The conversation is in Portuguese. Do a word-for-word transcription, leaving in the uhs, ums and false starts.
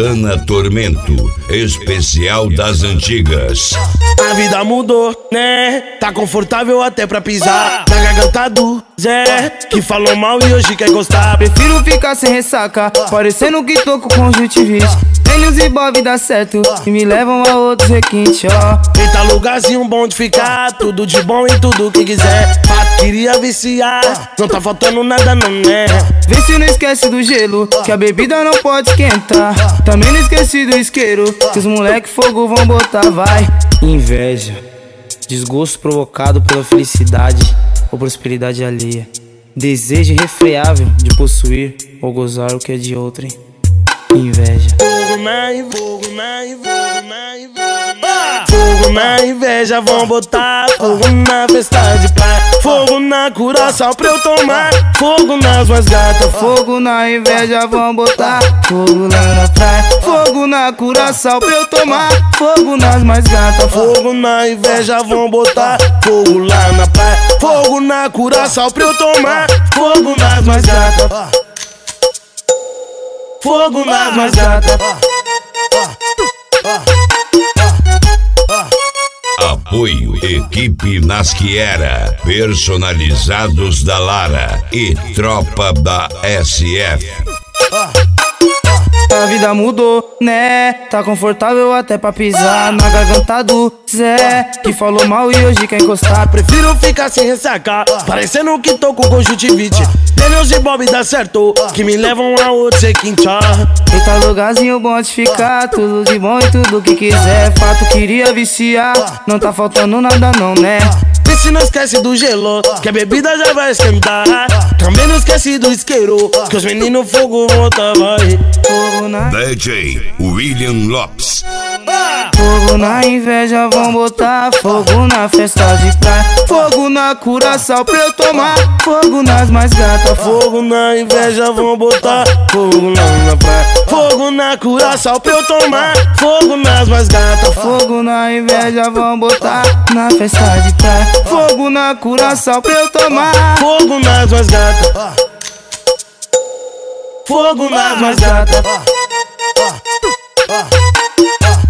Santana Tormento, especial das antigas. A vida mudou, né? Tá confortável até pra pisar na garganta do Zé, que falou mal e hoje quer gostar. Prefiro ficar sem ressaca, parecendo que tô com conjuntivite. Eles e Bob dá certo e me levam a outros requintes, ó. Eita, lugarzinho bom de ficar, tudo de bom e tudo que quiser. Fato, queria viciar, não tá faltando nada não, né? Vê se não esquece do gelo, que a bebida não pode esquentar. Também não esqueci do isqueiro, que os moleque fogo vão botar, vai. Inveja, desgosto provocado pela felicidade ou prosperidade alheia. Desejo irrefreável de possuir ou gozar o que é de outrem. Inveja. Fogo na inveja, fogo na inveja, na inveja. Fogo na inveja, vão botar fogo na festa de praia. Fogo na curaçao pra eu tomar. Fogo nas mais gatas. Fogo na inveja, vão botar fogo lá na praia. Fogo na curaçao pra eu tomar. Fogo nas mais gatas. Fogo na inveja, vão botar fogo lá na praia. Fogo na curaçao pra eu tomar. Fogo nas mais gatas. Fogo nas mais gatas. Apoio Equipe Nasquiera, personalizados da Lara e Tropa da S F. A vida mudou, né? Tá confortável até pra pisar na garganta do Zé, que falou mal e hoje quer encostar. Prefiro ficar sem ressaca, parecendo que tô com conjuntivite. Daniels e Bob dá certo, que me levam a outro requinte. Eita, lugarzinho bom de ficar, tudo de bom e tudo que quiser. Fato, queria viciar, não tá faltando nada não, né? Vê se não esquece do gelo, que a bebida já vai esquentar. Também não esquece do isqueiro, que os meninos fogo vão botar, vai. Fogo na... D J William Lopes. Fogo na inveja, vão botar fogo na festa de praia. Fogo na curaçao pra eu tomar. Fogo nas mais gatas. Fogo na inveja, vão botar fogo lá na praia. Fogo na curaçao pra eu tomar. Fogo nas mais gatas. Fogo na inveja, vão botar na festa de praia. Fogo na curaçao pra eu tomar. Fogo nas mais gatas. Fogo nas mais gatas.